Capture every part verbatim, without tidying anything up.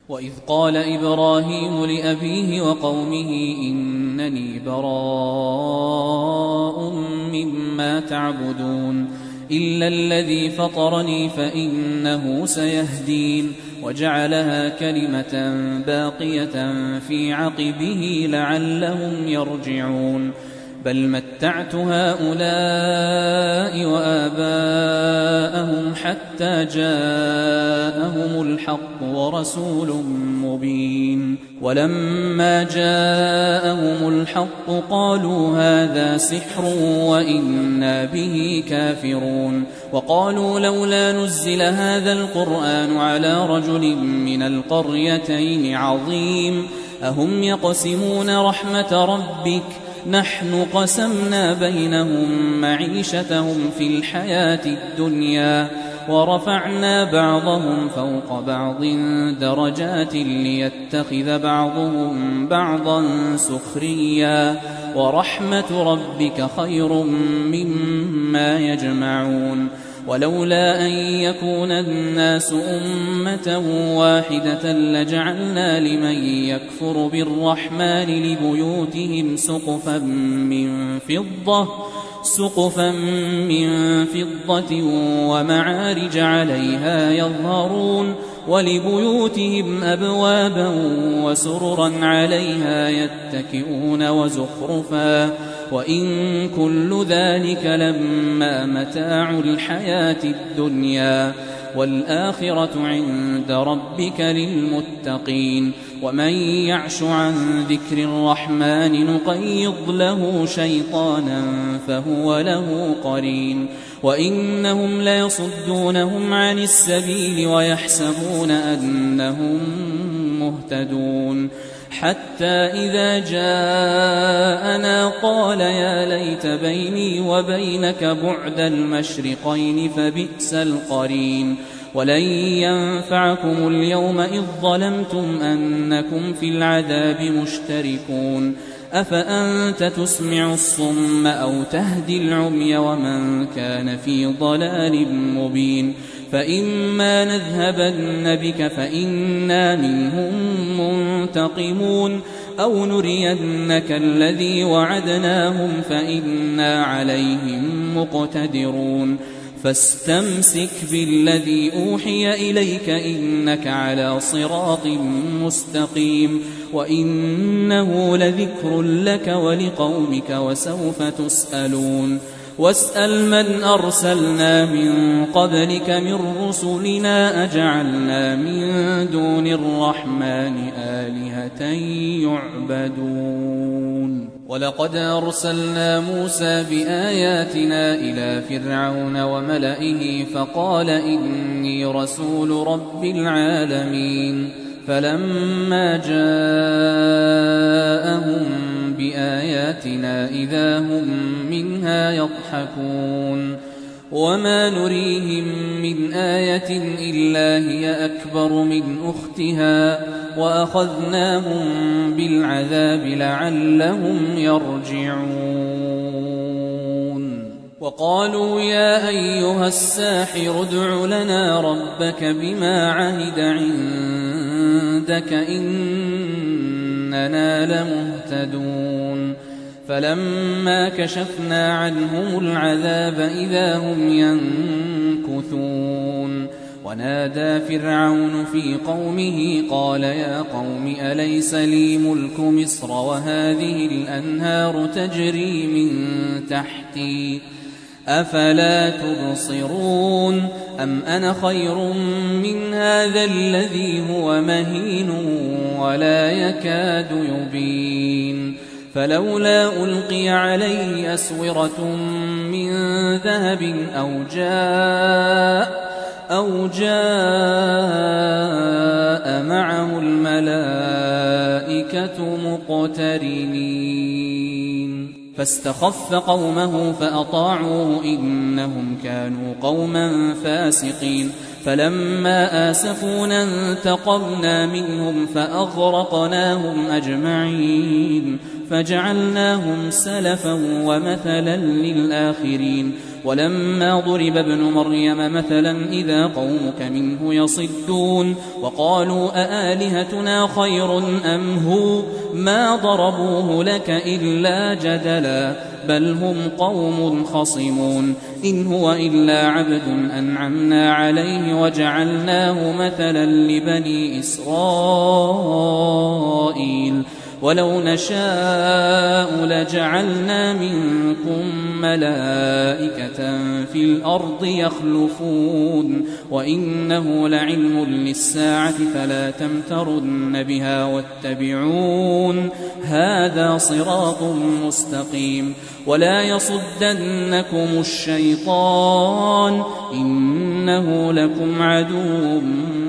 وإذ قال إبراهيم لأبيه وقومه إنني براء مما تعبدون إلا الذي فطرني فإنه سيهدين وجعلها كلمة باقية في عقبه لعلهم يرجعون بل متعت هؤلاء وآباءهم حتى جاءهم الحق ورسول مبين ولما جاءهم الحق قالوا هذا سحر وإنا به كافرون وقالوا لولا نزل هذا القرآن على رجل من القريتين عظيم أهم يقسمون رحمة ربك نحن قسمنا بينهم معيشتهم في الحياة الدنيا ورفعنا بعضهم فوق بعض درجات ليتخذ بعضهم بعضا سخريا ورحمة ربك خير مما يجمعون ولولا أن يكون الناس أمة واحدة لجعلنا لمن يكفر بالرحمن لبيوتهم سقفا من فضة سقفا من فضة ومعارج عليها يظهرون ولبيوتهم أبوابا وسررا عليها يتكئون وزخرفا وإن كل ذلك لما متاع الحياة الدنيا والآخرة عند ربك للمتقين ومن يعش عن ذكر الرحمن نقيض له شيطانا فهو له قرين وإنهم ليصدونهم عن السبيل ويحسبون أنهم مهتدون حتى إذا جاءنا قال يا ليت بيني وبينك بعد المشرقين فبئس القرين ولن ينفعكم اليوم إذ ظلمتم أنكم في العذاب مشتركون أفأنت تسمع الصم أو تهدي العمي ومن كان في ضلال مبين فإما نذهبن بك فإنا منهم منتقمون أو نرينك الذي وعدناهم فإنا عليهم مقتدرون فاستمسك بالذي أوحي إليك إنك على صراط مستقيم وإنه لذكر لك ولقومك وسوف تسألون واسأل من أرسلنا من قبلك من رسلنا أجعلنا من دون الرحمن آلهة يعبدون ولقد أرسلنا موسى بآياتنا إلى فرعون وملئه فقال إني رسول رب العالمين فلما جاءهم بآياتنا إذا هم منها يضحكون وما نريهم من آية إلا هي أكبر من أختها وأخذناهم بالعذاب لعلهم يرجعون وقالوا يا أيها الساحر ادع لنا ربك بما عهد عندك إننا لمهتدون فلما كشفنا عنهم العذاب إذا هم ينكثون ونادى فرعون في قومه قال يا قوم أليس لي ملك مصر وهذه الأنهار تجري من تحتي أفلا تبصرون أم أنا خير من هذا الذي هو مهين ولا يكاد يبين فلولا ألقي عليه أسورة من ذهب أو جاء أو جاء معه الملائكة مقترنين فاستخف قومه فأطاعوه إنهم كانوا قوما فاسقين فلما آسفونا انتقمنا منهم فأغرقناهم أجمعين فجعلناهم سلفا ومثلا للآخرين ولما ضرب ابن مريم مثلا إذا قومك منه يصدون وقالوا أآلهتنا خير أم هو ما ضربوه لك إلا جدلا بل هم قوم خصمون إن هو إلا عبد أنعمنا عليه وجعلناه مثلا لبني إسرائيل ولو نشاء لجعلنا منكم ملائكة في الأرض يخلفون وإنه لعلم للساعة فلا تمترن بها واتبعون هذا صراط مستقيم ولا يصدنكم الشيطان إنه لكم عدو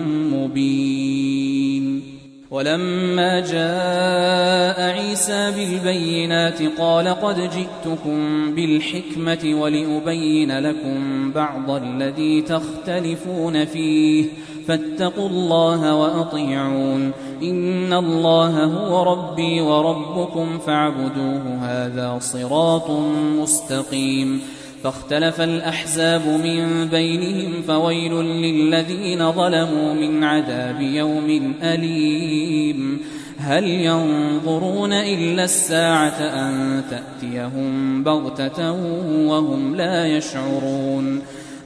مبين. ولما جاء عيسى بالبينات قال قد جئتكم بالحكمة ولأبين لكم بعض الذي تختلفون فيه فاتقوا الله وأطيعون إن الله هو ربي وربكم فاعبدوه هذا صراط مستقيم. فاختلف الأحزاب من بينهم فويل للذين ظلموا من عذاب يوم أليم. هل ينظرون إلا الساعة أن تأتيهم بغتة وهم لا يشعرون.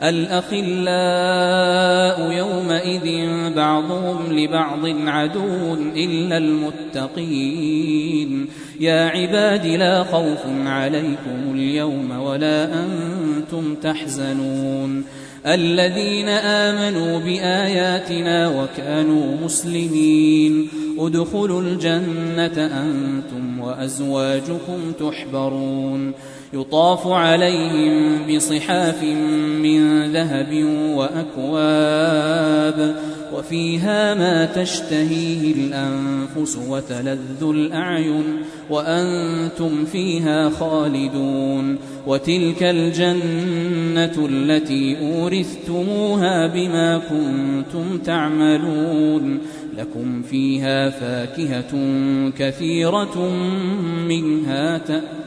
الأخلاء يومئذ بعضهم لبعض عدو إلا المتقين. يا عباد لا خوف عليكم اليوم ولا أنتم تحزنون الذين آمنوا بآياتنا وكانوا مسلمين ادخلوا الجنة أنتم وأزواجكم تحبرون يطاف عليهم بصحاف من ذهب وأكواب وفيها ما تشتهيه الأنفس وتلذ الأعين وأنتم فيها خالدون وتلك الجنة التي أورثتموها بما كنتم تعملون لكم فيها فاكهة كثيرة منها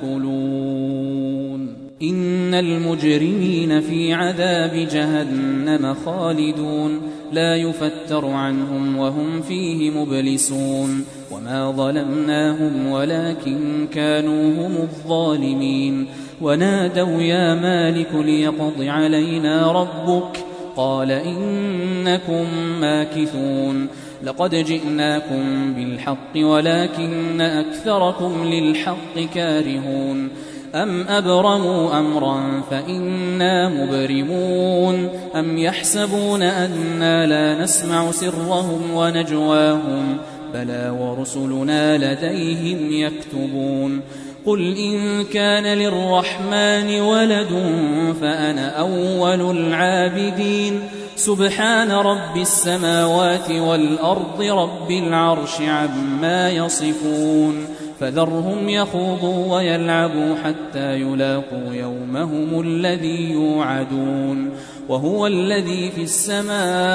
تأكلون إن المجرمين في عذاب جهنم خالدون لا يفتر عنهم وهم فيه مبلسون وما ظلمناهم ولكن كانوا هم الظالمين ونادوا يا مالك ليقض علينا ربك قال إنكم ماكثون لقد جئناكم بالحق ولكن أكثركم للحق كارهون أم أبرموا أمرا فإنا مبرمون أم يحسبون أنا لا نسمع سرهم ونجواهم بلى ورسلنا لديهم يكتبون قل إن كان للرحمن ولد فأنا أول العابدين سبحان رب السماوات والأرض رب العرش عما يصفون فذرهم يخوضوا ويلعبوا حتى يلاقوا يومهم الذي يوعدون وهو الذي في السماء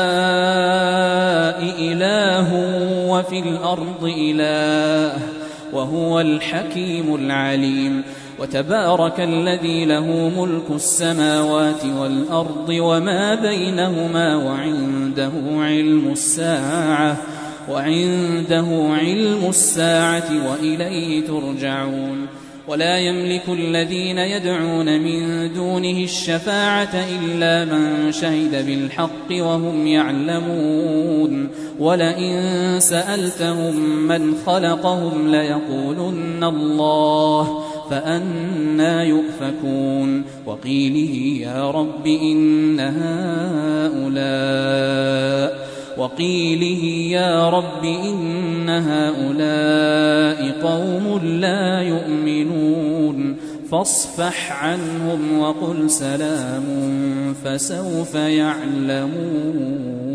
إله وفي الأرض إله وهو الحكيم العليم وتبارك الذي له ملك السماوات والأرض وما بينهما وعنده علم الساعة وعنده علم الساعة وإليه ترجعون ولا يملك الذين يدعون من دونه الشفاعة إلا من شهد بالحق وهم يعلمون ولئن سألتهم من خلقهم ليقولن الله فأنى يؤفكون وقيله يا رب إن هؤلاء وقيله يا رب إن هؤلاء قوم لا يؤمنون فاصفح عنهم وقل سلام فسوف يعلمون.